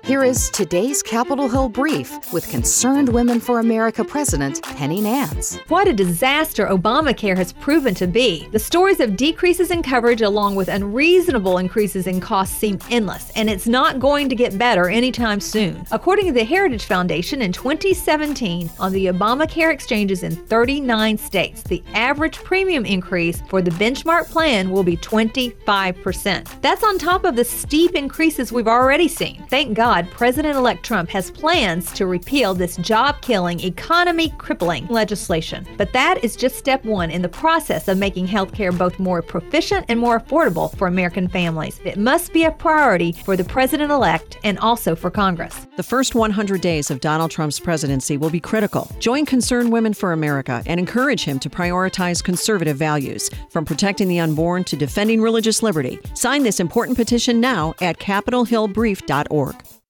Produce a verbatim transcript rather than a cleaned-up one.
Here is today's Capitol Hill Brief with Concerned Women for America President Penny Nance. What a disaster Obamacare has proven to be. The stories of decreases in coverage along with unreasonable increases in costs seem endless, and it's not going to get better anytime soon. According to the Heritage Foundation, in twenty seventeen, on the Obamacare exchanges in thirty-nine states, the average premium increase for the benchmark plan will be twenty-five percent. That's on top of the steep increases we've already seen. Thank God President-elect Trump has plans to repeal this job-killing, economy-crippling legislation. But that is just step one in the process of making healthcare both more proficient and more affordable for American families. It must be a priority for the President-elect and also for Congress. The first one hundred days of Donald Trump's presidency will be critical. Join Concerned Women for America and encourage him to prioritize conservative values, from protecting the unborn to defending religious liberty. Sign this important petition now at capitol hill brief dot org.